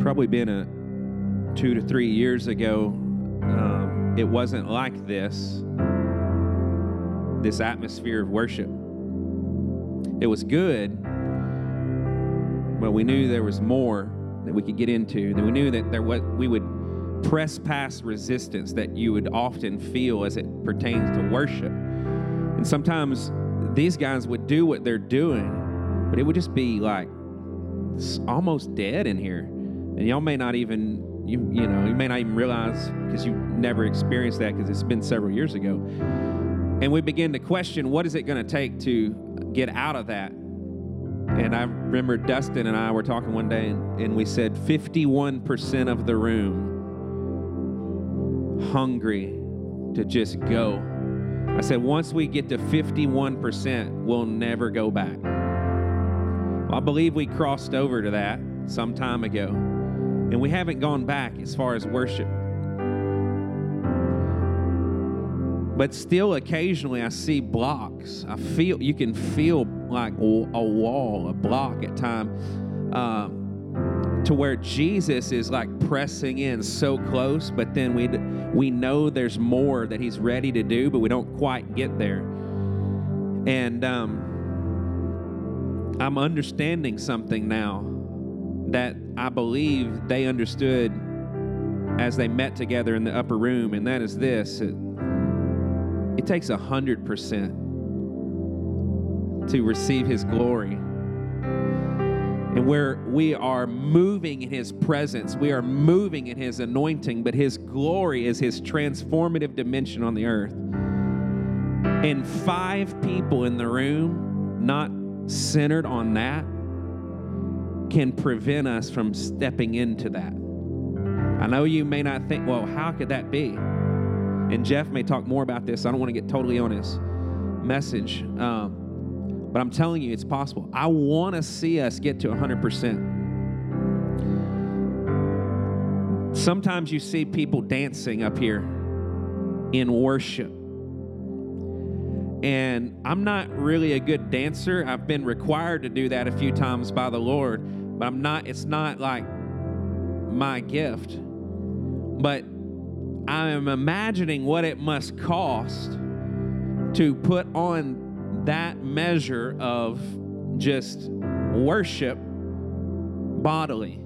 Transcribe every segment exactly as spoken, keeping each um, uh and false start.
probably been a two to three years ago. Um, it wasn't like this, this atmosphere of worship. It was good, but we knew there was more that we could get into. That we knew that there was, we would press past resistance that you would often feel as it pertains to worship. And sometimes these guys would do what they're doing, but it would just be like it's almost dead in here. And y'all may not even, you you know, you may not even realize because you've never experienced that because it's been several years ago. And we begin to question, what is it going to take to get out of that? And I remember Dustin and I were talking one day, and, and we said fifty-one percent of the room hungry to just go. I said, once we get to fifty-one percent, we'll never go back. Well, I believe we crossed over to that some time ago, and we haven't gone back as far as worship. But still, occasionally, I see blocks. I feel, you can feel like a wall, a block at times, um, to where Jesus is like pressing in so close, but then we we know there's more that he's ready to do, but we don't quite get there. And um, I'm understanding something now that I believe they understood as they met together in the upper room, and that is this. It, it takes a hundred percent to receive his glory. And where we are moving in his presence, we are moving in his anointing, but his glory is his transformative dimension on the earth. And five people in the room, not centered on that, can prevent us from stepping into that. I know you may not think, well, how could that be? And Jeff may talk more about this. I don't want to get totally on his message. Um, But I'm telling you, it's possible. I want to see us get to one hundred percent. Sometimes you see people dancing up here in worship. And I'm not really a good dancer. I've been required to do that a few times by the Lord. But I'm not, it's not like my gift. But I am imagining what it must cost to put on that measure of just worship bodily.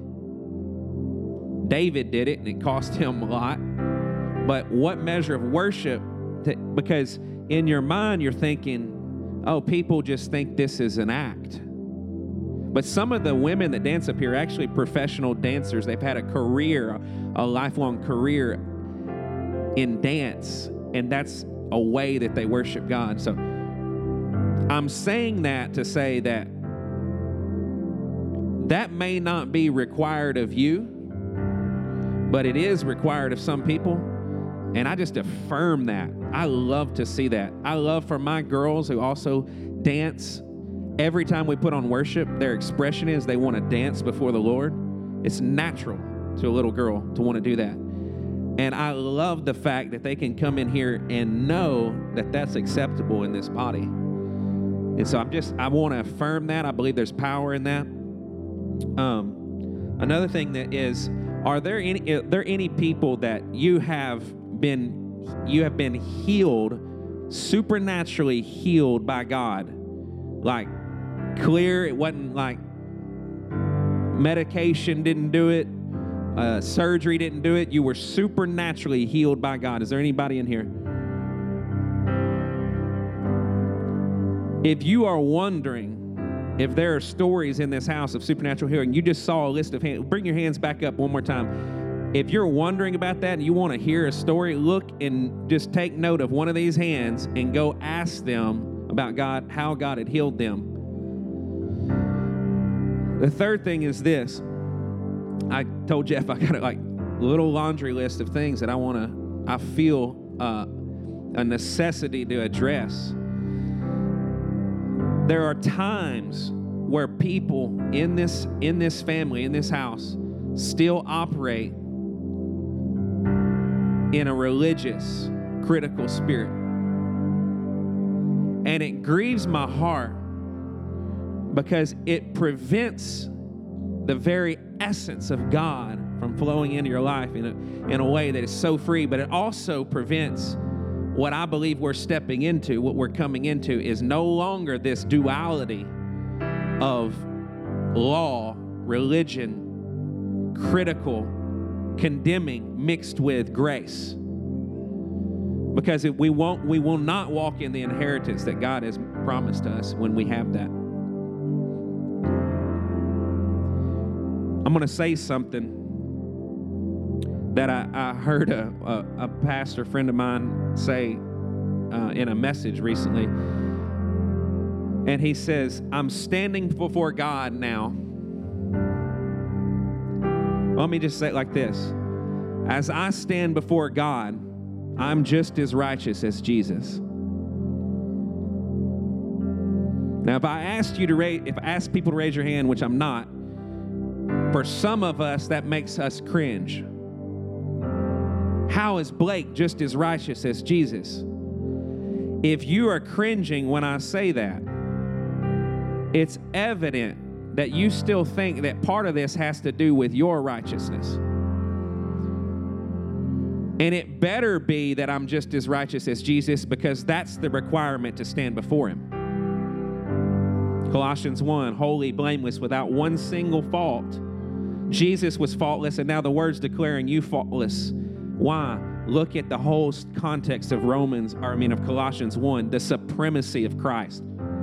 David did it, and it cost him a lot. But what measure of worship? To, because in your mind, you're thinking, oh, people just think this is an act. But some of the women that dance up here are actually professional dancers. They've had a career, a lifelong career in dance, and that's a way that they worship God. So I'm saying that to say that that may not be required of you, but it is required of some people. And I just affirm that. I love to see that. I love for my girls who also dance. Every time we put on worship, their expression is they want to dance before the Lord. It's natural to a little girl to want to do that. And I love the fact that they can come in here and know that that's acceptable in this body. And so I'm just, I want to affirm that. I believe there's power in that. Um, another thing that is, are there any, are there any people that you have been, you have been healed, supernaturally healed by God? Like clear, it wasn't like medication didn't do it, uh, surgery didn't do it. You were supernaturally healed by God. Is there anybody in here? If you are wondering if there are stories in this house of supernatural healing, you just saw a list of hands. Bring your hands back up one more time. If you're wondering about that and you want to hear a story, look and just take note of one of these hands and go ask them about God, how God had healed them. The third thing is this. I told Jeff I got a like little laundry list of things that I want to, I feel uh, a necessity to address. There are times where people in this in this family, in this house, still operate in a religious, critical spirit. And it grieves my heart because it prevents the very essence of God from flowing into your life in a, in a way that is so free, but it also prevents what I believe we're stepping into, what we're coming into, is no longer this duality of law, religion, critical, condemning, mixed with grace. Because if we won't, we will not walk in the inheritance that God has promised us when we have that. I'm going to say something that I, I heard a, a, a pastor friend of mine say uh, in a message recently. And he says, I'm standing before God now. Let me just say it like this. As I stand before God, I'm just as righteous as Jesus. Now, if I asked you to raise, if I asked people to raise your hand, which I'm not, for some of us, that makes us cringe. How is Blake just as righteous as Jesus? If you are cringing when I say that, it's evident that you still think that part of this has to do with your righteousness. And it better be that I'm just as righteous as Jesus, because that's the requirement to stand before him. Colossians one, holy, blameless, without one single fault. Jesus was faultless, and now the word's declaring you faultless. Why? Look at the whole context of Romans, or I mean of Colossians one, the supremacy of Christ.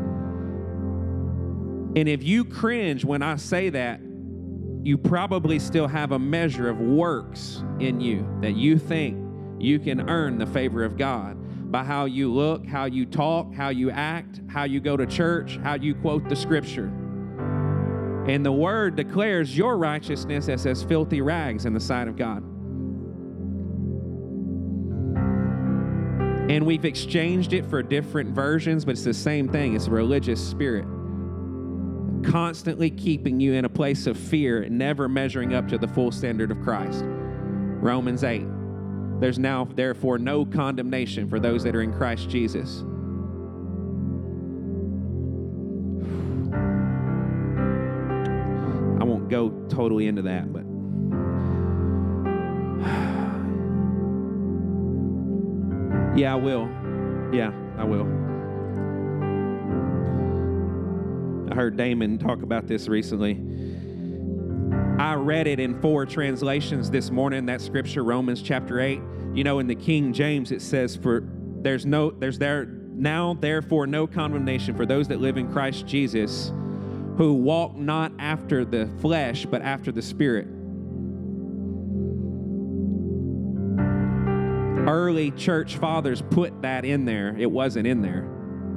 And if you cringe when I say that, you probably still have a measure of works in you that you think you can earn the favor of God by how you look, how you talk, how you act, how you go to church, how you quote the scripture. And the word declares your righteousness as as filthy rags in the sight of God. And we've exchanged it for different versions, but it's the same thing. It's a religious spirit, constantly keeping you in a place of fear, never measuring up to the full standard of Christ. Romans eight. There's now, therefore, no condemnation for those that are in Christ Jesus. I won't go totally into that, but yeah, I will. Yeah, I will. I heard Damon talk about this recently. I read it in four translations this morning, that scripture, Romans chapter eight. You know, in the King James, it says, "For there's no, there's there now, therefore, no condemnation for those that live in Christ Jesus, who walk not after the flesh, but after the Spirit." Early church fathers put that in there. It wasn't in there.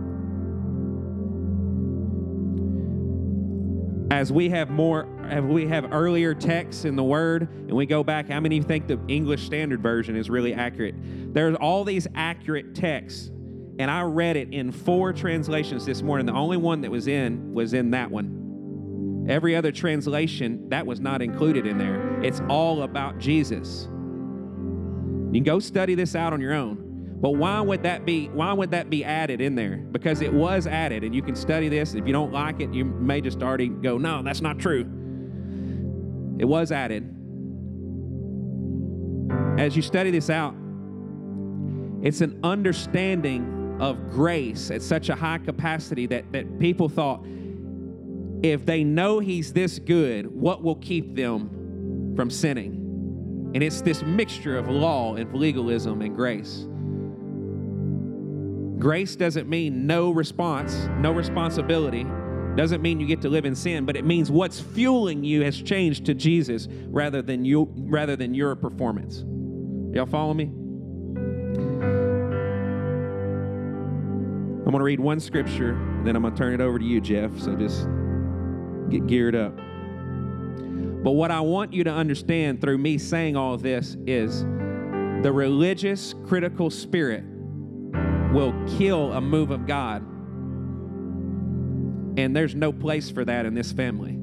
As we have more, as we have earlier texts in the Word, and we go back, how many of you think the English Standard Version is really accurate? There's all these accurate texts, and I read it in four translations this morning. The only one that was in was in that one. Every other translation, that was not included in there. It's all about Jesus. You can go study this out on your own. But why would that be, why would that be added in there? Because it was added, and you can study this. If you don't like it, you may just already go, no, that's not true. It was added. As you study this out, it's an understanding of grace at such a high capacity that, that people thought, if they know he's this good, what will keep them from sinning? And it's this mixture of law and legalism and grace. Grace doesn't mean no response, no responsibility. Doesn't mean you get to live in sin, but it means what's fueling you has changed to Jesus rather than you, rather than your performance. Y'all follow me? I'm going to read one scripture, then I'm going to turn it over to you, Jeff. So just get geared up. But what I want you to understand through me saying all of this is the religious, critical spirit will kill a move of God. And there's no place for that in this family.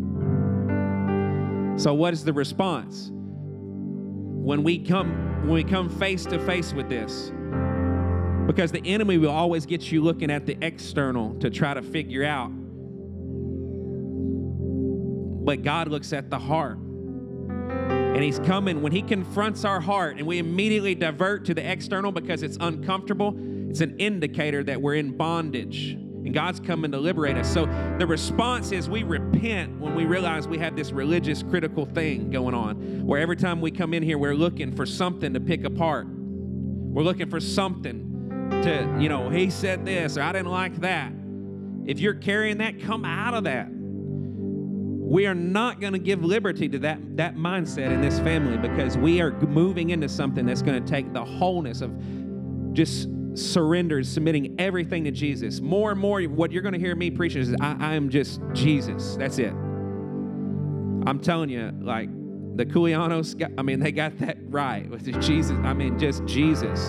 So what is the response? When we come, when we come face to face with this, because the enemy will always get you looking at the external to try to figure out but God looks at the heart. And he's coming when he confronts our heart and we immediately divert to the external because it's uncomfortable. It's an indicator that we're in bondage and God's coming to liberate us. So the response is we repent when we realize we have this religious critical thing going on where every time we come in here, we're looking for something to pick apart. We're looking for something to, you know, he said this or I didn't like that. If you're carrying that, come out of that. We are not going to give liberty to that, that mindset in this family because we are moving into something that's going to take the wholeness of just surrender, submitting everything to Jesus. More and more, what you're going to hear me preach is, I, I am just Jesus. That's it. I'm telling you, like, the Culianos, got, I mean, they got that right with Jesus. I mean, just Jesus.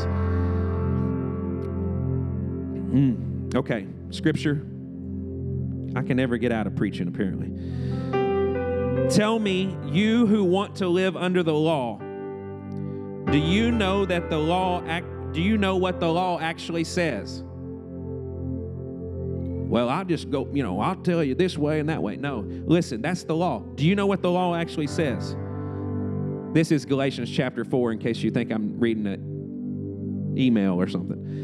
Mm. Okay, scripture. I can never get out of preaching, apparently. Tell me, you who want to live under the law, do you know that the law, act, do you know what the law actually says? Well, I'll just go, you know, I'll tell you this way and that way. No, listen, that's the law. Do you know what the law actually says? This is Galatians chapter four, in case you think I'm reading an email or something.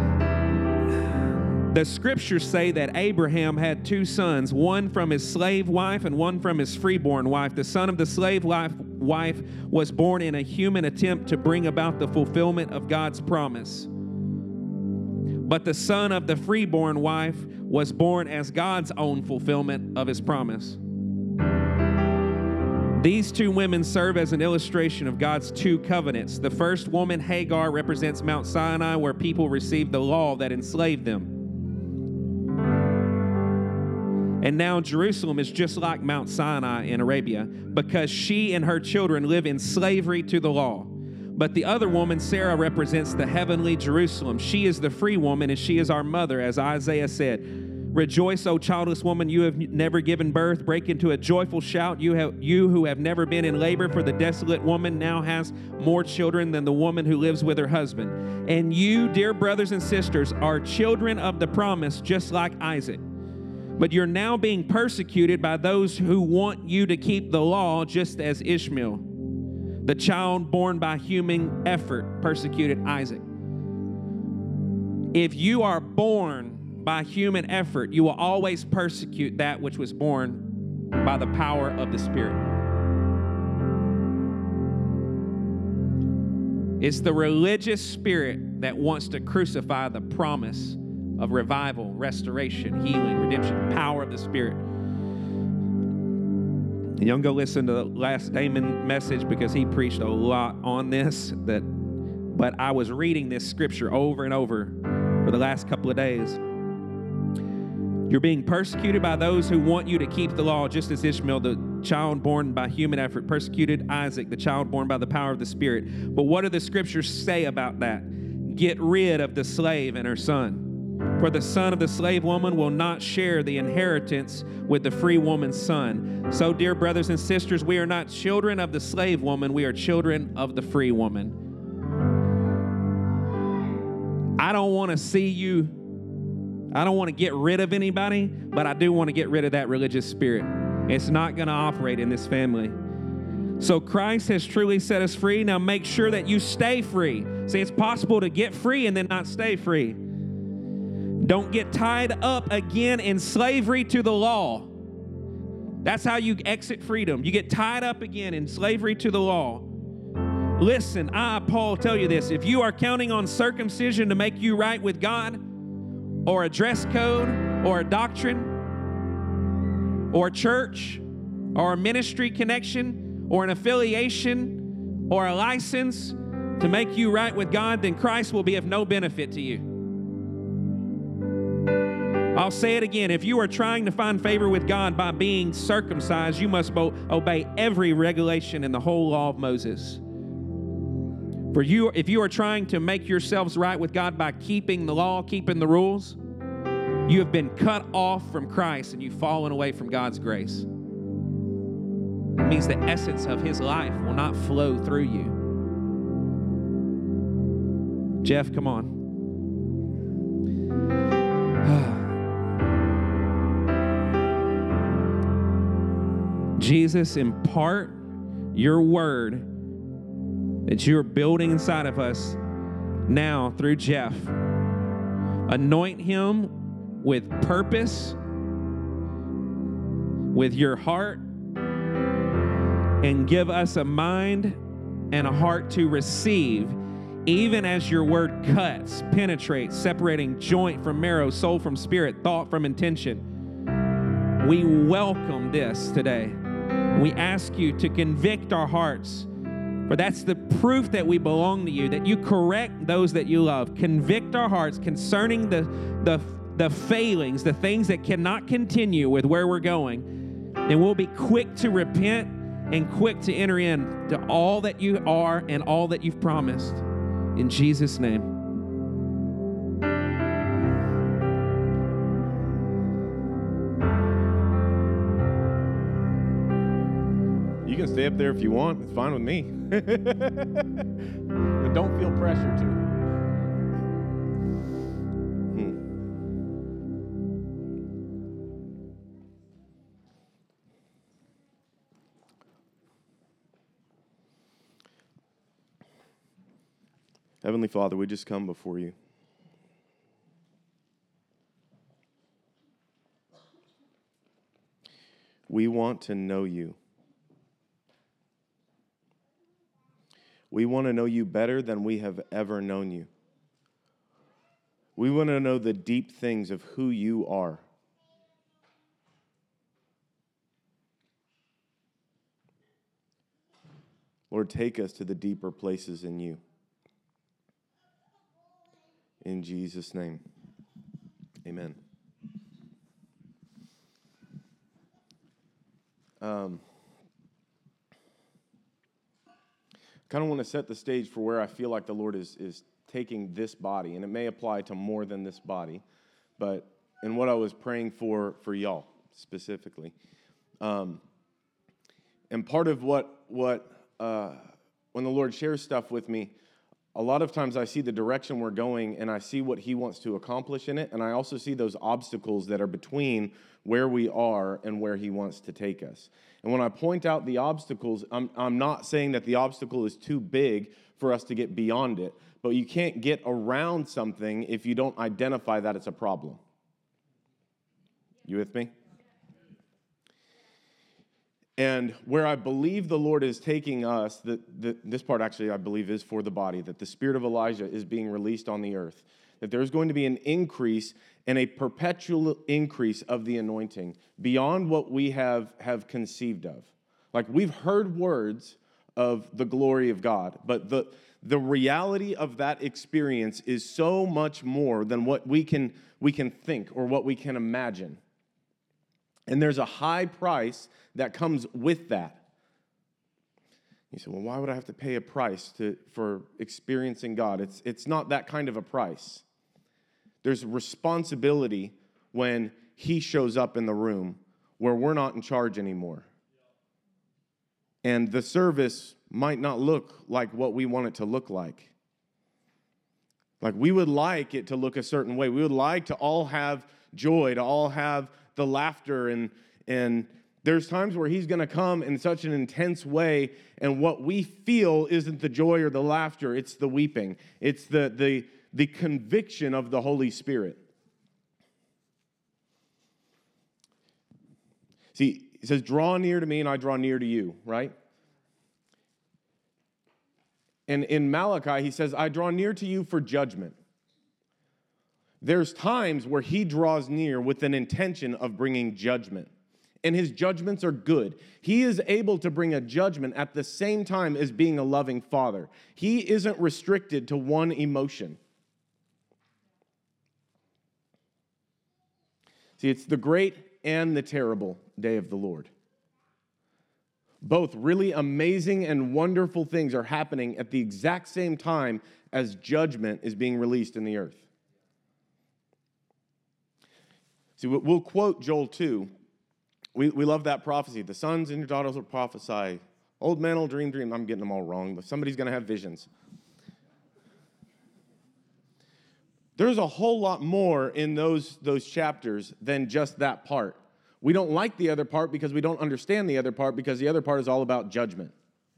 The scriptures say that Abraham had two sons, one from his slave wife and one from his freeborn wife. The son of the slave wife was born in a human attempt to bring about the fulfillment of God's promise. But the son of the freeborn wife was born as God's own fulfillment of his promise. These two women serve as an illustration of God's two covenants. The first woman, Hagar, represents Mount Sinai, where people received the law that enslaved them. And now Jerusalem is just like Mount Sinai in Arabia because she and her children live in slavery to the law. But the other woman, Sarah, represents the heavenly Jerusalem. She is the free woman and she is our mother, as Isaiah said. Rejoice, O childless woman, you have never given birth. Break into a joyful shout, you, have, you who have never been in labor, for the desolate woman now has more children than the woman who lives with her husband. And you, dear brothers and sisters, are children of the promise, just like Isaac. But you're now being persecuted by those who want you to keep the law, just as Ishmael, the child born by human effort, persecuted Isaac. If you are born by human effort, you will always persecute that which was born by the power of the Spirit. It's the religious spirit that wants to crucify the promise of revival, restoration, healing, redemption, power of the Spirit. And y'all go listen to the last Damon message because he preached a lot on this. That, but I was reading this scripture over and over for the last couple of days. You're being persecuted by those who want you to keep the law, just as Ishmael, the child born by human effort, persecuted Isaac, the child born by the power of the Spirit. But what do the scriptures say about that? Get rid of the slave and her son. For the son of the slave woman will not share the inheritance with the free woman's son. So, dear brothers and sisters, we are not children of the slave woman, we are children of the free woman. I don't want to see you, I don't want to get rid of anybody, but I do want to get rid of that religious spirit. It's not going to operate in this family. So Christ has truly set us free. Now make sure that you stay free. See, it's possible to get free and then not stay free. Don't get tied up again in slavery to the law. That's how you exit freedom. You get tied up again in slavery to the law. Listen, I, Paul, tell you this. If you are counting on circumcision to make you right with God, or a dress code, or a doctrine, or a church, or a ministry connection, or an affiliation, or a license to make you right with God, then Christ will be of no benefit to you. I'll say it again. If you are trying to find favor with God by being circumcised, you must obey every regulation in the whole law of Moses. For you, if you are trying to make yourselves right with God by keeping the law, keeping the rules, you have been cut off from Christ and you've fallen away from God's grace. It means the essence of His life will not flow through you. Jeff, come on. Jesus, impart your word that you're building inside of us now through Jeff. Anoint him with purpose, with your heart, and give us a mind and a heart to receive, even as your word cuts, penetrates, separating joint from marrow, soul from spirit, thought from intention. We welcome this today. We ask you to convict our hearts, for that's the proof that we belong to you, that you correct those that you love. Convict our hearts concerning the, the, the failings, the things that cannot continue with where we're going. And we'll be quick to repent and quick to enter in to all that you are and all that you've promised. In Jesus' name. You can stay up there if you want. It's fine with me. But don't feel pressure to. Hmm. Heavenly Father, we just come before you. We want to know you. We want to know you better than we have ever known you. We want to know the deep things of who you are. Lord, take us to the deeper places in you. In Jesus' name, amen. Um, kind of want to set the stage for where I feel like the Lord is, is taking this body, and it may apply to more than this body, but in what I was praying for for y'all specifically. Um, and part of what, what uh, when the Lord shares stuff with me, a lot of times I see the direction we're going, and I see what he wants to accomplish in it, and I also see those obstacles that are between where we are and where he wants to take us. And when I point out the obstacles, I'm, I'm not saying that the obstacle is too big for us to get beyond it, but you can't get around something if you don't identify that it's a problem. You with me? And where I believe the Lord is taking us, that this part actually I believe is for the body, that the spirit of Elijah is being released on the earth, that there's going to be an increase and a perpetual increase of the anointing beyond what we have, have conceived of. Like, we've heard words of the glory of God, but the, the reality of that experience is so much more than what we can, we can think or what we can imagine. And there's a high price that comes with that. You say, well, why would I have to pay a price to, for experiencing God? It's, it's not that kind of a price. There's responsibility when he shows up in the room where we're not in charge anymore. And the service might not look like what we want it to look like. Like, we would like it to look a certain way. We would like to all have joy, to all have the laughter, and and there's times where he's going to come in such an intense way, and what we feel isn't the joy or the laughter, it's the weeping. It's the the the conviction of the Holy Spirit. See, he says, draw near to me and I draw near to you, right? And in Malachi, he says, I draw near to you for judgment. There's times where he draws near with an intention of bringing judgment. And his judgments are good. He is able to bring a judgment at the same time as being a loving father. He isn't restricted to one emotion. See, it's the great and the terrible day of the Lord. Both really amazing and wonderful things are happening at the exact same time as judgment is being released in the earth. See, we'll quote Joel two. We, we love that prophecy. The sons and your daughters will prophesy. Old men will dream, dream. I'm getting them all wrong, but somebody's going to have visions. There's a whole lot more in those, those chapters than just that part. We don't like the other part because we don't understand the other part, because the other part is all about judgment.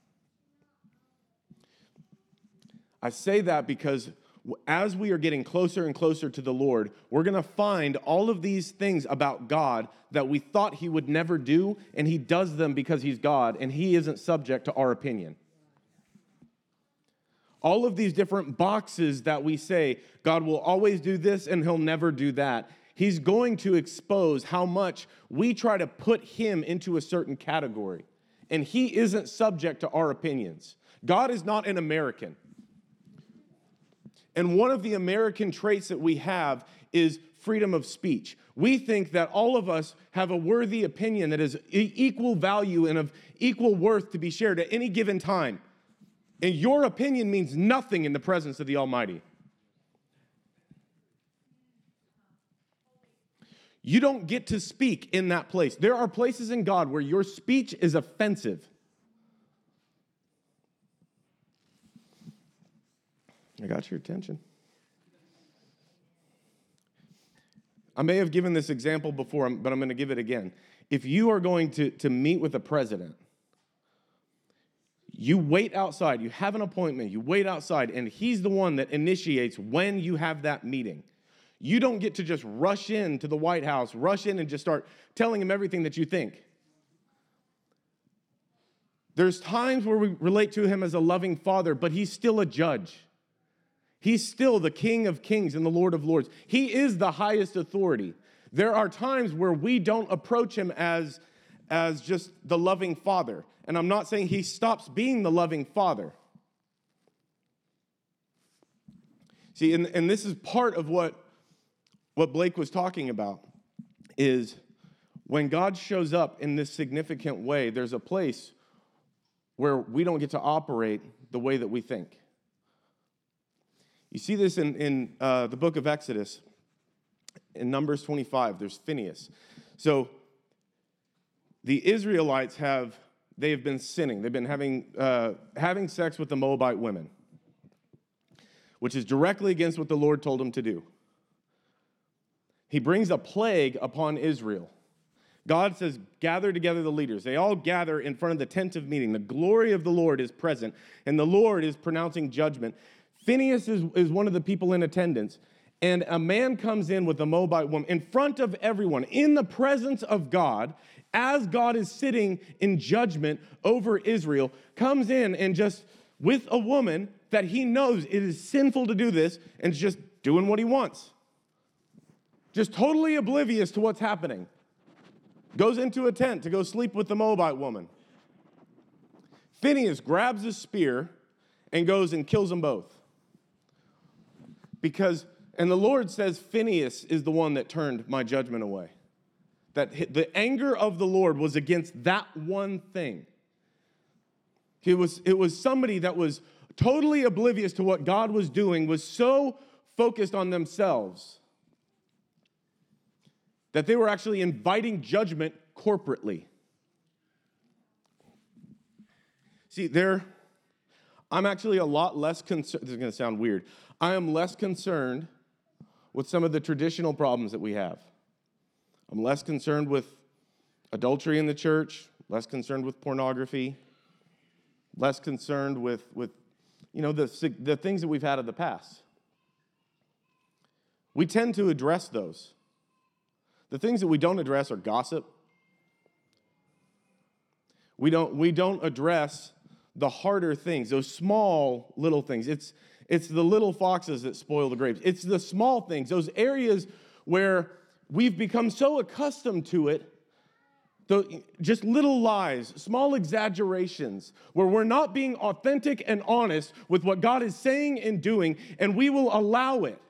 I say that because as we are getting closer and closer to the Lord, we're going to find all of these things about God that we thought he would never do, and he does them because he's God, and he isn't subject to our opinion. All of these different boxes that we say, God will always do this and he'll never do that. He's going to expose how much we try to put him into a certain category, and he isn't subject to our opinions. God is not an American. And one of the American traits that we have is freedom of speech. We think that all of us have a worthy opinion that is equal value and of equal worth to be shared at any given time. And your opinion means nothing in the presence of the Almighty. You don't get to speak in that place. There are places in God where your speech is offensive. I got your attention. I may have given this example before, but I'm going to give it again. If you are going to, to meet with a president, you wait outside, you have an appointment, you wait outside, and he's the one that initiates when you have that meeting. You don't get to just rush in to the White House, rush in and just start telling him everything that you think. There's times where we relate to him as a loving father, but he's still a judge. He's still the King of Kings and the Lord of Lords. He is the highest authority. There are times where we don't approach him as, as just the loving father. And I'm not saying he stops being the loving father. See, and, and this is part of what, what Blake was talking about, is when God shows up in this significant way, there's a place where we don't get to operate the way that we think. You see this in, in uh, the book of Exodus. In Numbers twenty-five, there's Phinehas. So the Israelites have, they have been sinning. They've been having, uh, having sex with the Moabite women, which is directly against what the Lord told them to do. He brings a plague upon Israel. God says, gather together the leaders. They all gather in front of the tent of meeting. The glory of the Lord is present, and the Lord is pronouncing judgment. Phinehas is, is one of the people in attendance, and a man comes in with a Moabite woman in front of everyone, in the presence of God, as God is sitting in judgment over Israel, comes in and just, with a woman that he knows it is sinful to do this, and just doing what he wants. Just totally oblivious to what's happening. Goes into a tent to go sleep with the Moabite woman. Phinehas grabs his spear and goes and kills them both. Because, and the Lord says, Phinehas is the one that turned my judgment away. That the anger of the Lord was against that one thing. It was, it was somebody that was totally oblivious to what God was doing, was so focused on themselves that they were actually inviting judgment corporately. See, there, I'm actually a lot less concerned. This is going to sound weird. I am less concerned with some of the traditional problems that we have. I'm less concerned with adultery in the church, less concerned with pornography, less concerned with, with you know, the, the things that we've had in the past. We tend to address those. The things that we don't address are gossip. We don't, we don't address the harder things, those small little things. It's, it's the little foxes that spoil the grapes. It's the small things, those areas where we've become so accustomed to it, the, just little lies, small exaggerations, where we're not being authentic and honest with what God is saying and doing, and we will allow it.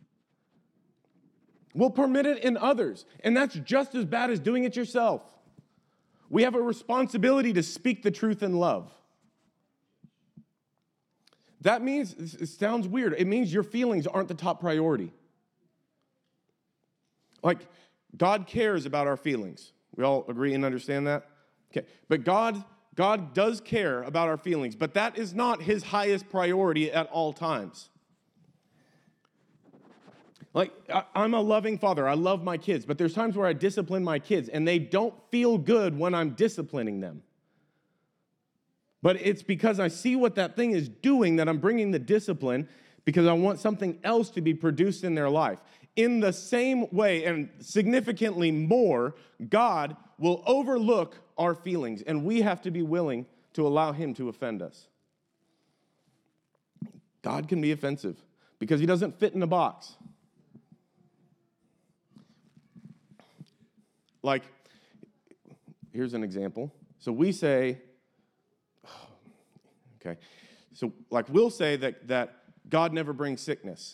We'll permit it in others, and that's just as bad as doing it yourself. We have a responsibility to speak the truth in love. That means, it sounds weird, it means your feelings aren't the top priority. Like, God cares about our feelings. We all agree and understand that? Okay, but God, God does care about our feelings, but that is not his highest priority at all times. Like, I, I'm a loving father. I love my kids, but there's times where I discipline my kids, and they don't feel good when I'm disciplining them. But it's because I see what that thing is doing that I'm bringing the discipline, because I want something else to be produced in their life. In the same way, and significantly more, God will overlook our feelings, and we have to be willing to allow him to offend us. God can be offensive because he doesn't fit in a box. Like, here's an example. So we say, okay, so like we'll say that, that God never brings sickness.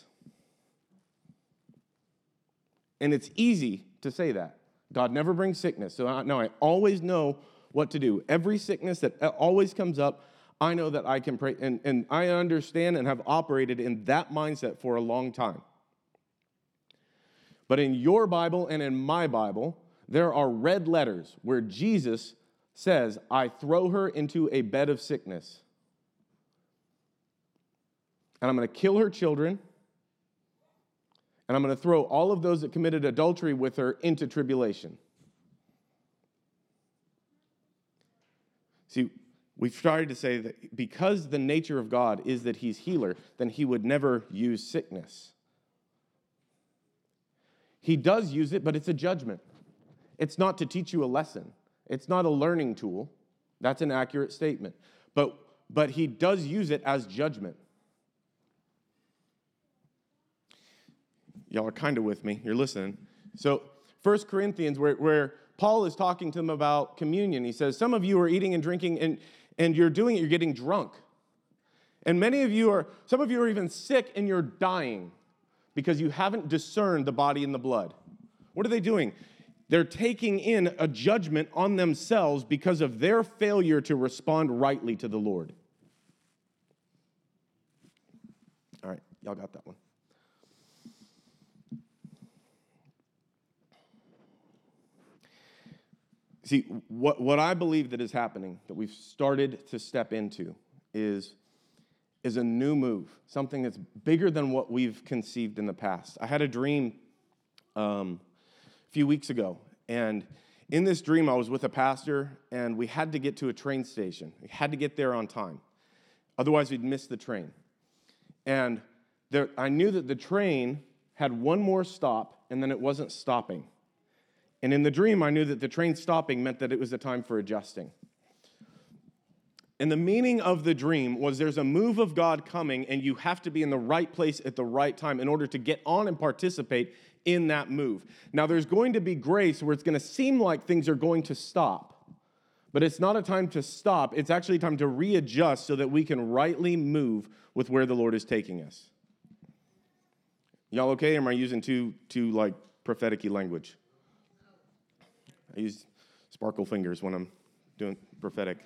And it's easy to say that. God never brings sickness. So I, no, I always know what to do. Every sickness that always comes up, I know that I can pray. And, and I understand and have operated in that mindset for a long time. But in your Bible and in my Bible, there are red letters where Jesus says, I throw her into a bed of sickness. And I'm going to kill her children. And I'm going to throw all of those that committed adultery with her into tribulation. See, we've started to say that because the nature of God is that he's healer, then he would never use sickness. He does use it, but it's a judgment. It's not to teach you a lesson. It's not a learning tool. That's an accurate statement. But, but he does use it as judgment. Y'all are kind of with me. You're listening. So First Corinthians, where, where Paul is talking to them about communion, he says, some of you are eating and drinking, and, and you're doing it, you're getting drunk. And many of you are, some of you are even sick and you're dying because you haven't discerned the body and the blood. What are they doing? They're taking in a judgment on themselves because of their failure to respond rightly to the Lord. All right, y'all got that one. See, what, what I believe that is happening, that we've started to step into, is, is a new move, something that's bigger than what we've conceived in the past. I had a dream um, a few weeks ago, and in this dream, I was with a pastor, and we had to get to a train station. We had to get there on time. Otherwise, we'd miss the train. And there, I knew that the train had one more stop, and then it wasn't stopping. And in the dream, I knew that the train stopping meant that it was a time for adjusting. And the meaning of the dream was there's a move of God coming, and you have to be in the right place at the right time in order to get on and participate in that move. Now, there's going to be grace where it's going to seem like things are going to stop. But it's not a time to stop. It's actually a time to readjust so that we can rightly move with where the Lord is taking us. Y'all okay? Or am I using too, too like, prophetic-y language? I use sparkle fingers when I'm doing prophetic.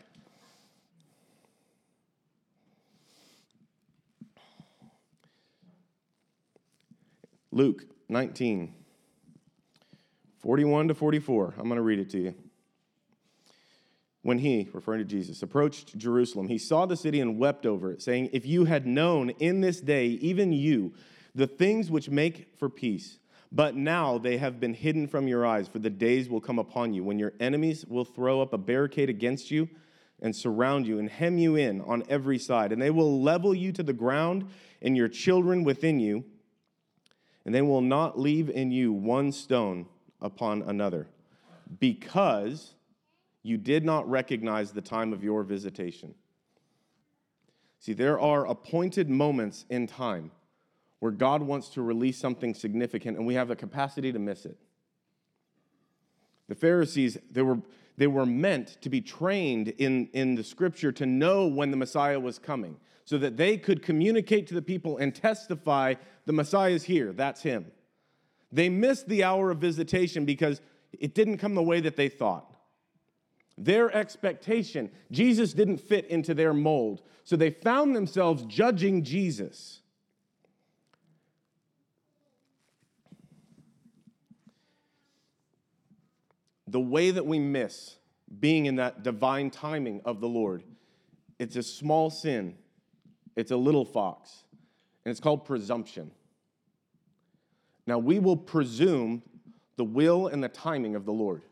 Luke nineteen, forty-one to forty-four. I'm going to read it to you. When he, referring to Jesus, approached Jerusalem, he saw the city and wept over it, saying, if you had known in this day, even you, the things which make for peace, but now they have been hidden from your eyes, for the days will come upon you when your enemies will throw up a barricade against you and surround you and hem you in on every side. And they will level you to the ground and your children within you, and they will not leave in you one stone upon another, because you did not recognize the time of your visitation. See, there are appointed moments in time where God wants to release something significant, and we have the capacity to miss it. The Pharisees, they were, they were meant to be trained in, in the Scripture to know when the Messiah was coming, so that they could communicate to the people and testify, the Messiah is here, that's him. They missed the hour of visitation because it didn't come the way that they thought. Their expectation, Jesus didn't fit into their mold, so they found themselves judging Jesus. The way that we miss being in that divine timing of the Lord, it's a small sin. It's a little fox. And it's called presumption. Now, we will presume the will and the timing of the Lord.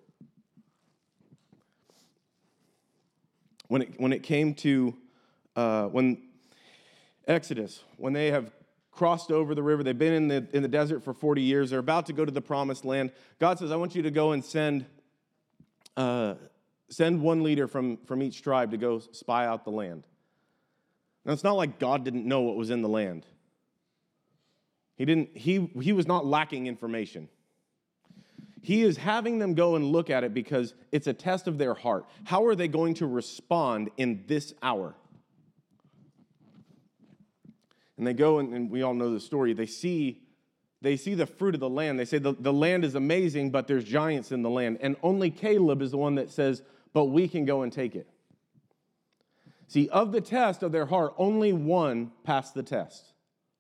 When it, when it came to, uh, when Exodus, when they have crossed over the river, they've been in the, in the desert for forty years, they're about to go to the promised land. God says, I want you to go and send, uh, send one leader from, from each tribe to go spy out the land. Now, it's not like God didn't know what was in the land. He didn't, he, he was not lacking information. He is having them go and look at it because it's a test of their heart. How are they going to respond in this hour? And they go, and, and we all know the story. They see, they see the fruit of the land. They say the, the land is amazing, but there's giants in the land. And only Caleb is the one that says, but we can go and take it. See, of the test of their heart, only one passed the test.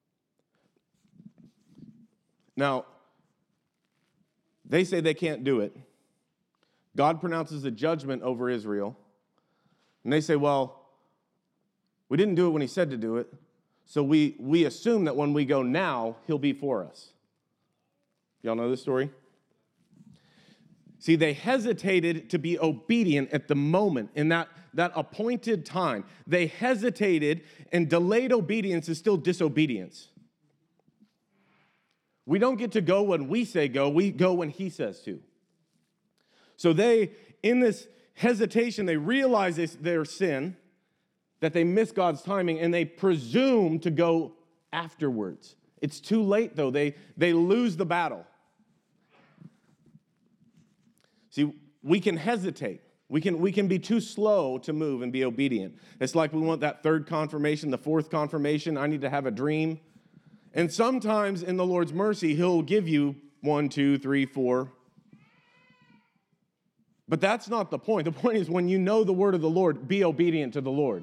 Now, they say they can't do it. God pronounces a judgment over Israel. And they say, well, we didn't do it when he said to do it, so we, we assume that when we go now, he'll be for us. Y'all know this story? See, they hesitated to be obedient at the moment, in that, that appointed time. They hesitated, and delayed obedience is still disobedience. We don't get to go when we say go, we go when he says to. So they, in this hesitation, they realize this, their sin, that they miss God's timing, and they presume to go afterwards. It's too late, though. They, they lose the battle. See, we can hesitate. We can, we can be too slow to move and be obedient. It's like we want that third confirmation, the fourth confirmation. I need to have a dream. And sometimes in the Lord's mercy, he'll give you one, two, three, four. But that's not the point. The point is when you know the word of the Lord, be obedient to the Lord.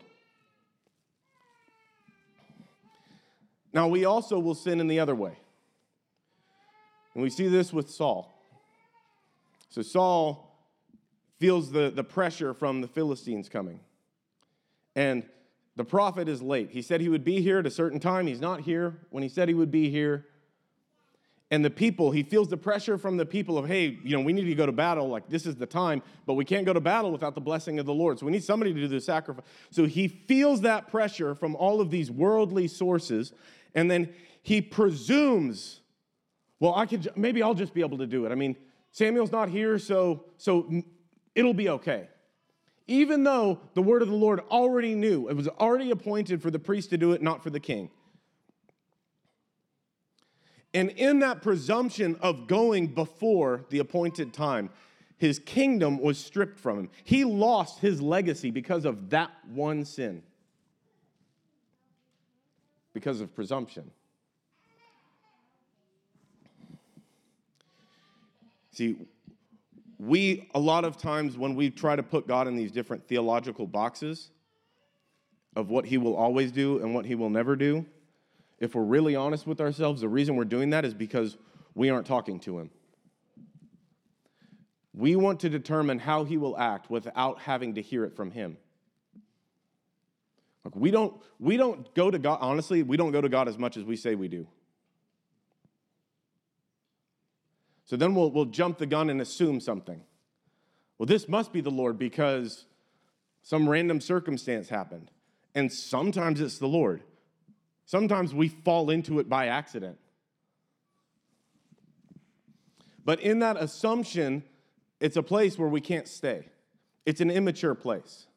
Now, we also will sin in the other way. And we see this with Saul. So Saul feels the, the pressure from the Philistines coming. And the prophet is late. He said he would be here at a certain time. He's not here when he said he would be here. And the people, he feels the pressure from the people of, hey, you know, we need to go to battle. Like, this is the time. But we can't go to battle without the blessing of the Lord. So we need somebody to do the sacrifice. So he feels that pressure from all of these worldly sources. And then he presumes, well, I could, maybe I'll just be able to do it. I mean, Samuel's not here, so, so it'll be okay. Even though the word of the Lord already knew, it was already appointed for the priest to do it, not for the king. And in that presumption of going before the appointed time, his kingdom was stripped from him. He lost his legacy because of that one sin. Because of presumption. See, we, a lot of times when we try to put God in these different theological boxes of what he will always do and what he will never do, if we're really honest with ourselves, the reason we're doing that is because we aren't talking to him. We want to determine how he will act without having to hear it from him. Look, we don't, we don't go to God, honestly, we don't go to God as much as we say we do. So then we'll, we'll jump the gun and assume something. Well, this must be the Lord because some random circumstance happened. And sometimes it's the Lord. Sometimes we fall into it by accident. But in that assumption, it's a place where we can't stay. It's an immature place.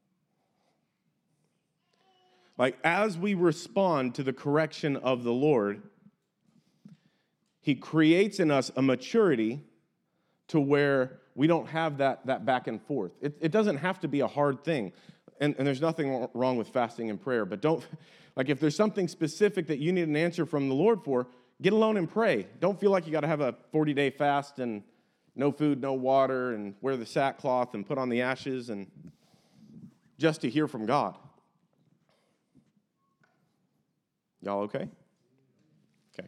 Like, as we respond to the correction of the Lord, he creates in us a maturity to where we don't have that, that back and forth. It, it doesn't have to be a hard thing. And, and there's nothing wrong with fasting and prayer. But don't, like, if there's something specific that you need an answer from the Lord for, get alone and pray. Don't feel like you got to have a forty-day fast and no food, no water, and wear the sackcloth and put on the ashes and just to hear from God. Y'all okay? Okay.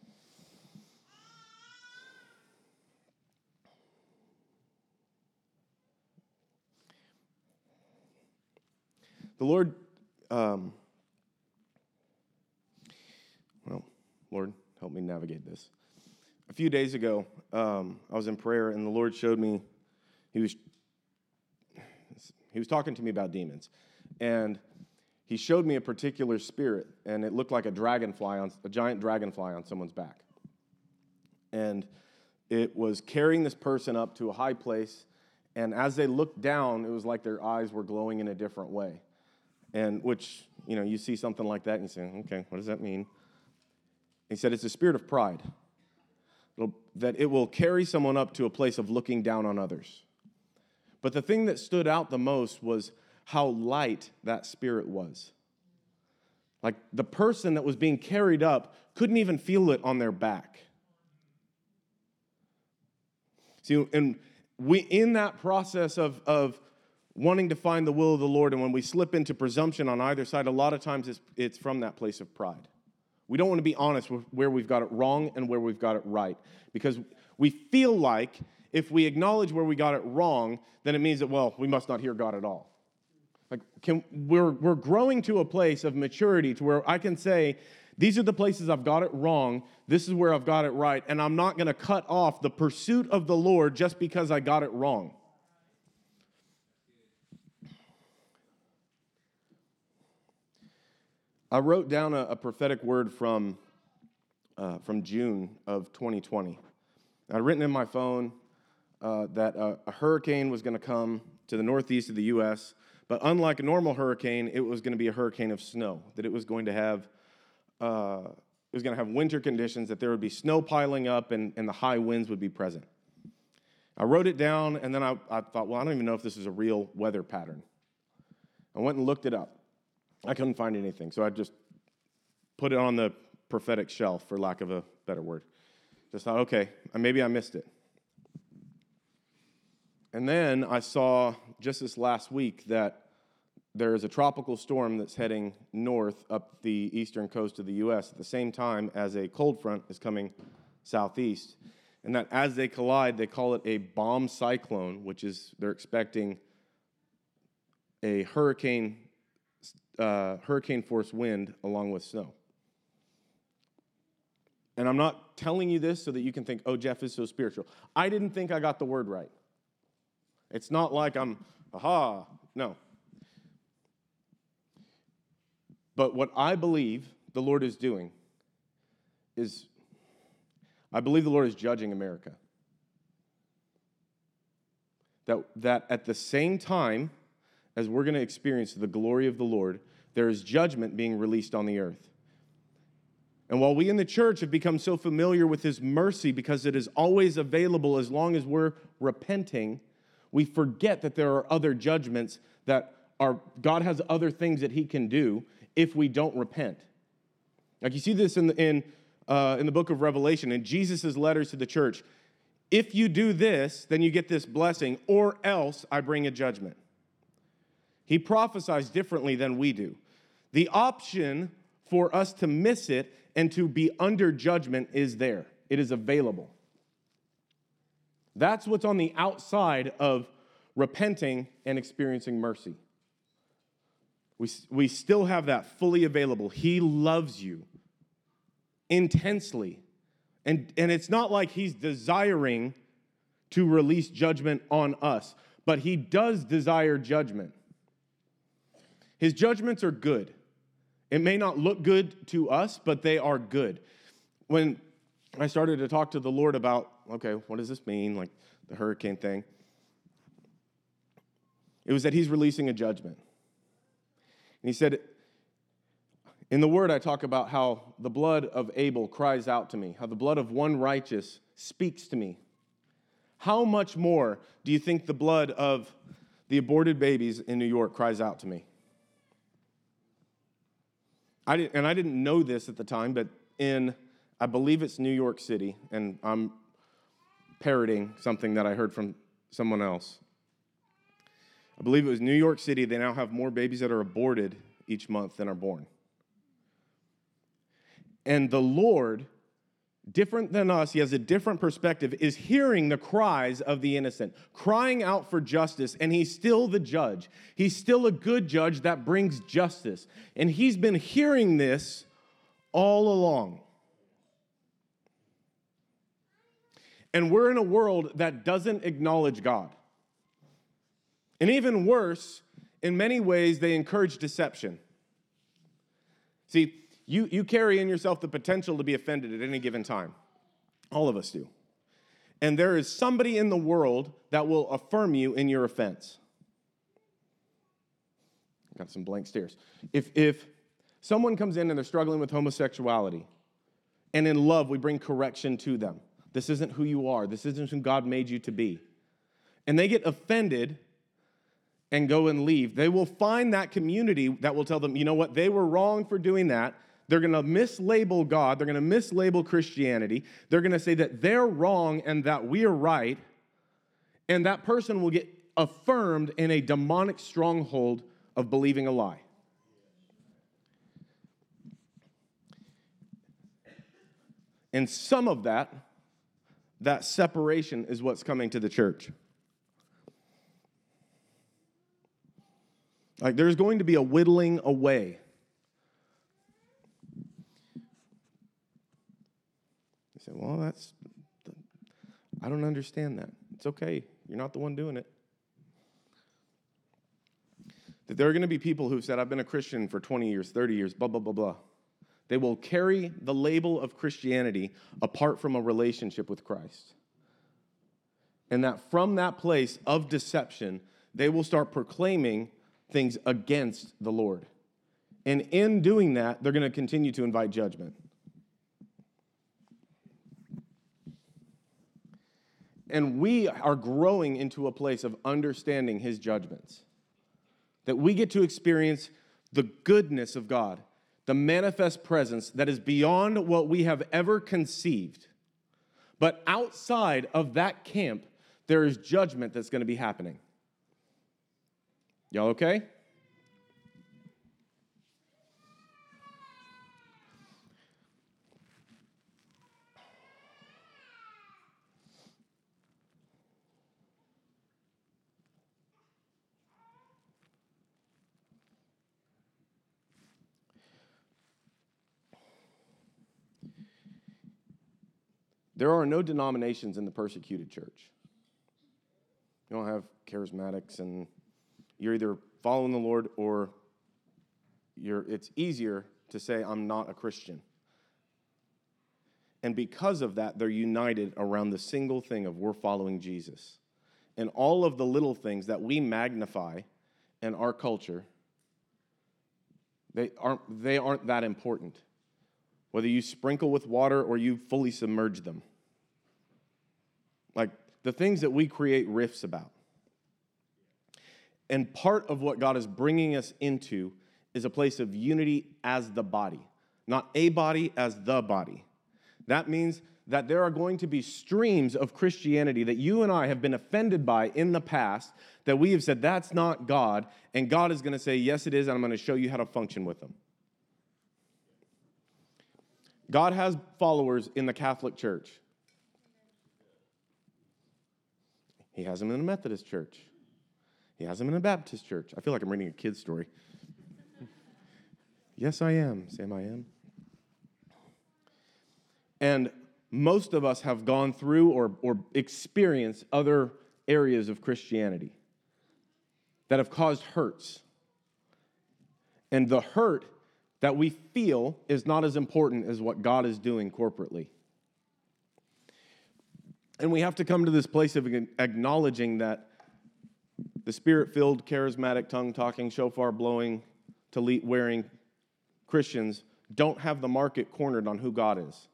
The Lord, um, well, Lord, help me navigate this. a few days ago, um, I was in prayer, and the Lord showed me, he was, he was talking to me about demons. And he showed me a particular spirit, and it looked like a dragonfly, on a giant dragonfly on someone's back. And it was carrying this person up to a high place, and as they looked down, it was like their eyes were glowing in a different way. And which, you know, you see something like that, and you say, okay, what does that mean? He said, it's a spirit of pride, It'll, that it will carry someone up to a place of looking down on others. But the thing that stood out the most was how light that spirit was. Like the person that was being carried up couldn't even feel it on their back. See, and we, in that process of, of wanting to find the will of the Lord, and when we slip into presumption on either side, a lot of times it's, it's from that place of pride. We don't want to be honest with where we've got it wrong and where we've got it right, because we feel like if we acknowledge where we got it wrong, then it means that, well, we must not hear God at all. Like, can, we're, we're growing to a place of maturity to where I can say, these are the places I've got it wrong, this is where I've got it right, and I'm not going to cut off the pursuit of the Lord just because I got it wrong. I wrote down a, a prophetic word from, uh, from June of twenty twenty. I'd written in my phone uh, that a, a hurricane was going to come to the northeast of the U S, but unlike a normal hurricane, it was going to be a hurricane of snow, that it was going to have uh, it was going to have winter conditions, that there would be snow piling up and, and the high winds would be present. I wrote it down, and then I, I thought, well, I don't even know if this is a real weather pattern. I went and looked it up. I couldn't find anything, so I just put it on the prophetic shelf, for lack of a better word. Just thought, okay, maybe I missed it. And then I saw just this last week that there is a tropical storm that's heading north up the eastern coast of the U S at the same time as a cold front is coming southeast. And that as they collide, they call it a bomb cyclone, which is they're expecting a hurricane Uh, hurricane force wind along with snow. And I'm not telling you this so that you can think, oh, Jeff is so spiritual. I didn't think I got the word right. It's not like I'm, aha, no. But what I believe the Lord is doing is, I believe the Lord is judging America. That, that at the same time as we're going to experience the glory of the Lord, there is judgment being released on the earth. And while we in the church have become so familiar with His mercy because it is always available as long as we're repenting, we forget that there are other judgments that are, God has other things that He can do if we don't repent. Like you see this in the, in, uh, in the book of Revelation, in Jesus' letters to the church. If you do this, then you get this blessing, or else I bring a judgment. He prophesies differently than we do. The option for us to miss it and to be under judgment is there. It is available. That's what's on the outside of repenting and experiencing mercy. We, we still have that fully available. He loves you intensely. And, and it's not like He's desiring to release judgment on us, but He does desire judgment. His judgments are good. It may not look good to us, but they are good. When I started to talk to the Lord about, okay, what does this mean, like the hurricane thing, it was that He's releasing a judgment. And He said, in the Word I talk about how the blood of Abel cries out to me, how the blood of one righteous speaks to me. How much more do you think the blood of the aborted babies in New York cries out to me? I didn't, and I didn't know this at the time, but in, I believe it's New York City, and I'm parroting something that I heard from someone else. I believe it was New York City. They now have more babies that are aborted each month than are born. And the Lord, different than us, He has a different perspective, is hearing the cries of the innocent, crying out for justice, and He's still the judge. He's still a good judge that brings justice. And He's been hearing this all along. And we're in a world that doesn't acknowledge God. And even worse, in many ways, they encourage deception. See, you, you carry in yourself the potential to be offended at any given time. All of us do. And there is somebody in the world that will affirm you in your offense. Got some blank stares. If, if someone comes in and they're struggling with homosexuality, and in love we bring correction to them. This isn't who you are. This isn't who God made you to be. And they get offended and go and leave. They will find that community that will tell them, you know what, they were wrong for doing that. They're going to mislabel God. They're going to mislabel Christianity. They're going to say that they're wrong and that we're right. And that person will get affirmed in a demonic stronghold of believing a lie. And some of that, that separation is what's coming to the church. Like there's going to be a whittling away. You say, well, that's, I don't understand that. It's okay. You're not the one doing it. That there are going to be people who've said, I've been a Christian for twenty years, thirty years, blah, blah, blah, blah. They will carry the label of Christianity apart from a relationship with Christ. And that from that place of deception, they will start proclaiming things against the Lord. And in doing that, they're going to continue to invite judgment. And we are growing into a place of understanding his judgments. That we get to experience the goodness of God, the manifest presence that is beyond what we have ever conceived. But outside of that camp, there is judgment that's going to be happening. Y'all okay? There are no denominations in the persecuted church. You don't have charismatics, and you're either following the Lord or you're, it's easier to say, I'm not a Christian. And because of that, they're united around the single thing of we're following Jesus. And all of the little things that we magnify in our culture, they aren't, they aren't that important. Whether you sprinkle with water or you fully submerge them. Like the things that we create riffs about. And part of what God is bringing us into is a place of unity as the body. Not a body, as the body. That means that there are going to be streams of Christianity that you and I have been offended by in the past, that we have said, that's not God, and God is going to say, yes, it is, and I'm going to show you how to function with them. God has followers in the Catholic Church. He has them in a Methodist church. He has them in a Baptist church. I feel like I'm reading a kid's story. Yes, I am. Sam, I am. And most of us have gone through or, or experienced other areas of Christianity that have caused hurts. And the hurt that we feel is not as important as what God is doing corporately. And we have to come to this place of acknowledging that the spirit-filled, charismatic, tongue-talking, shofar-blowing, tallit-wearing Christians don't have the market cornered on who God is.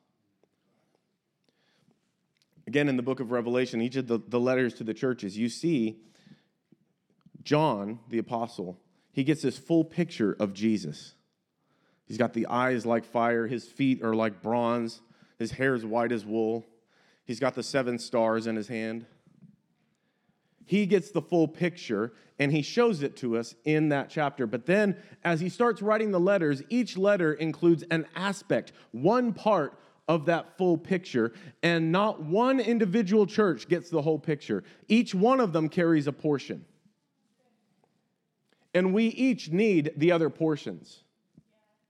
Again, in the book of Revelation, each of the, the letters to the churches, you see John, the apostle, he gets this full picture of Jesus. He's got the eyes like fire. His feet are like bronze. His hair is white as wool. He's got the seven stars in his hand. He gets the full picture, and he shows it to us in that chapter. But then, as he starts writing the letters, each letter includes an aspect, one part of that full picture, and not one individual church gets the whole picture. Each one of them carries a portion. And we each need the other portions.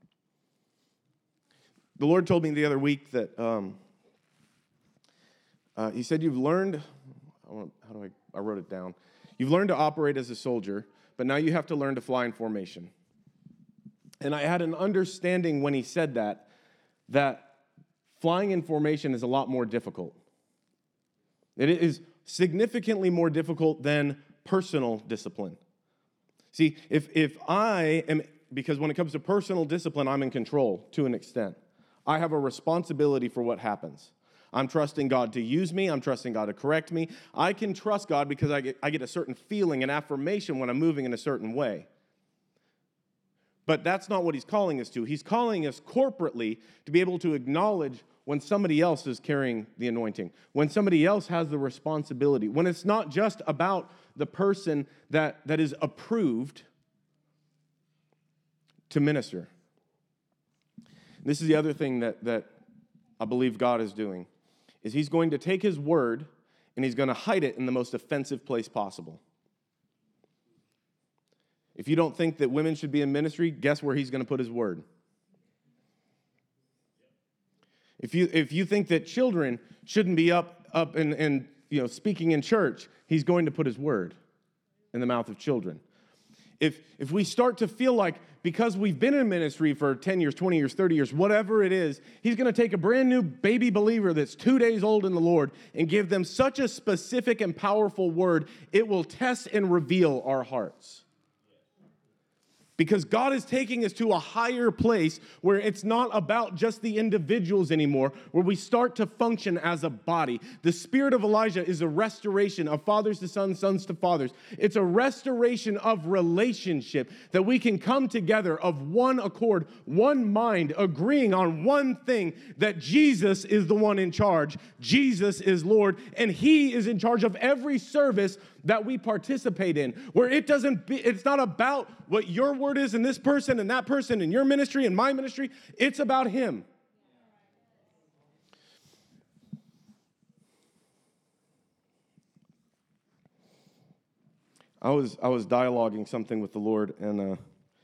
The Lord told me the other week that um, Uh, he said, you've learned, I want, how do I, I wrote it down. You've learned to operate as a soldier, but now you have to learn to fly in formation. And I had an understanding when he said that, that flying in formation is a lot more difficult. It is significantly more difficult than personal discipline. See, if, if I am, because when it comes to personal discipline, I'm in control to an extent. I have a responsibility for what happens. I'm trusting God to use me. I'm trusting God to correct me. I can trust God because I get, I get a certain feeling and affirmation when I'm moving in a certain way. But that's not what he's calling us to. He's calling us corporately to be able to acknowledge when somebody else is carrying the anointing, when somebody else has the responsibility, when it's not just about the person that, that is approved to minister. This is the other thing that, that I believe God is doing, is he's going to take his word and he's going to hide it in the most offensive place possible. If you don't think that women should be in ministry, guess where he's going to put his word? If you if you think that children shouldn't be up up and, and you know speaking in church, he's going to put his word in the mouth of children. If if we start to feel like because we've been in ministry for ten years, twenty years, thirty years, whatever it is, he's going to take a brand new baby believer that's two days old in the Lord and give them such a specific and powerful word, it will test and reveal our hearts. Because God is taking us to a higher place where it's not about just the individuals anymore, where we start to function as a body. The spirit of Elijah is a restoration of fathers to sons, sons to fathers. It's a restoration of relationship that we can come together of one accord, one mind, agreeing on one thing, that Jesus is the one in charge. Jesus is Lord, and he is in charge of every service that we participate in, where it doesn't be, it's not about what your word is in this person and that person in your ministry and my ministry. It's about him. I was I was dialoguing something with the Lord, and uh,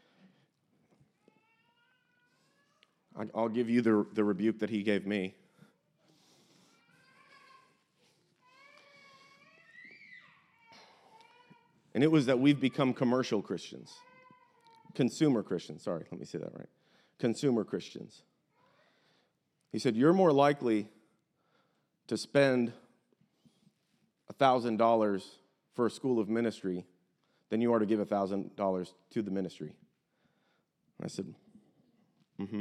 I, I'll give you the the rebuke that he gave me. And it was that we've become commercial Christians. Consumer Christians. Sorry, let me say that right. Consumer Christians. He said, you're more likely to spend one thousand dollars for a school of ministry than you are to give one thousand dollars to the ministry. And I said, mm-hmm.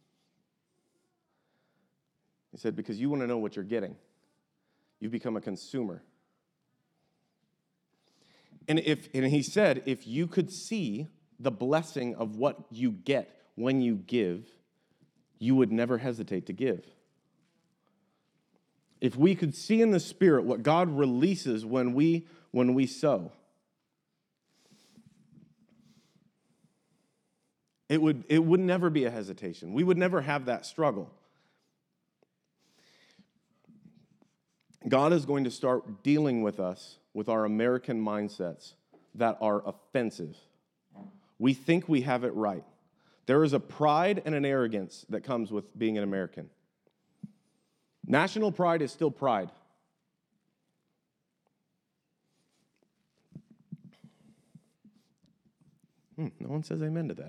He said, because you want to know what you're getting. You've become a consumer. And if and he said, if you could see the blessing of what you get when you give, you would never hesitate to give. If we could see in the Spirit what God releases when we when we sow, it would it would never be a hesitation. We would never have that struggle. God is going to start dealing with us with our American mindsets that are offensive. We think we have it right. There is a pride and an arrogance that comes with being an American. National pride is still pride. Hmm, no one says amen to that.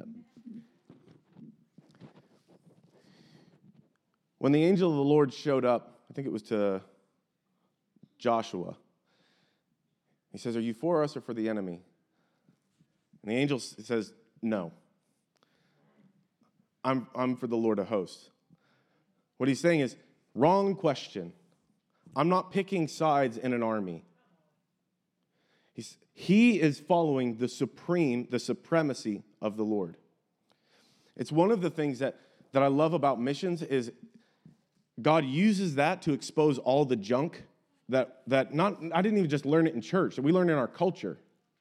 When the angel of the Lord showed up, I think it was to Joshua, he says, are you for us or for the enemy? And the angel says, no. I'm, I'm for the Lord of hosts. What he's saying is, wrong question. I'm not picking sides in an army. He's, he is following the supreme, the supremacy of the Lord. It's one of the things that, that I love about missions is God uses that to expose all the junk that, that not, I didn't even just learn it in church, we learn it in our culture.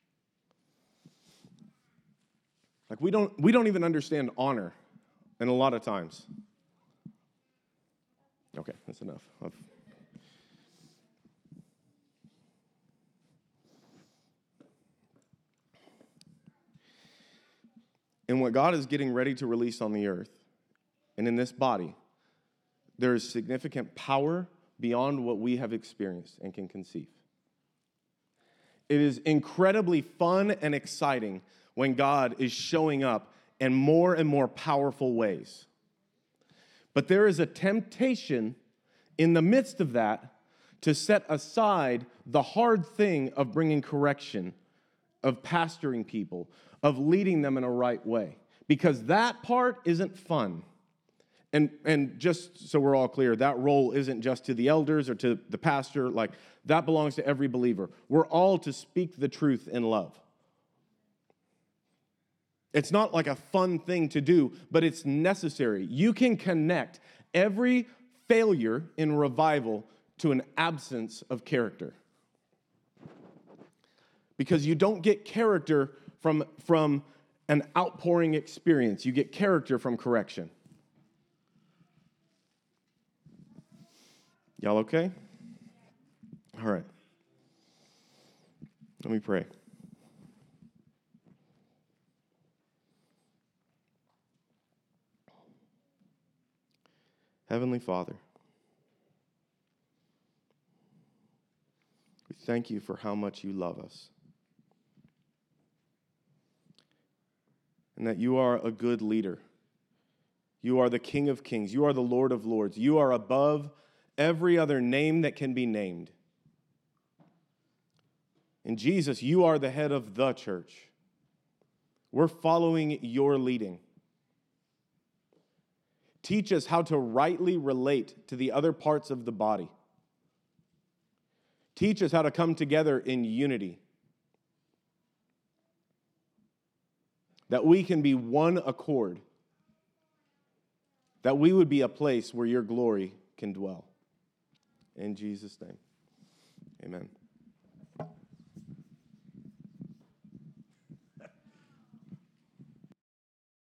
Like we don't, we don't even understand honor in a lot of times. Okay, that's enough. I've... And what God is getting ready to release on the earth and in this body, there is significant power, beyond what we have experienced and can conceive. It is incredibly fun and exciting when God is showing up in more and more powerful ways. But there is a temptation in the midst of that to set aside the hard thing of bringing correction, of pastoring people, of leading them in a right way, because that part isn't fun. And, and just so we're all clear, that role isn't just to the elders or to the pastor. Like, that belongs to every believer. We're all to speak the truth in love. It's not like a fun thing to do, but it's necessary. You can connect every failure in revival to an absence of character. Because you don't get character from, from an outpouring experience. You get character from correction. Y'all okay? All right. Let me pray. Heavenly Father, we thank you for how much you love us. And that you are a good leader. You are the King of Kings. You are the Lord of Lords. You are above every other name that can be named. And Jesus, you are the head of the church. We're following your leading. Teach us how to rightly relate to the other parts of the body. Teach us how to come together in unity. That we can be one accord. That we would be a place where your glory can dwell. In Jesus' name, amen.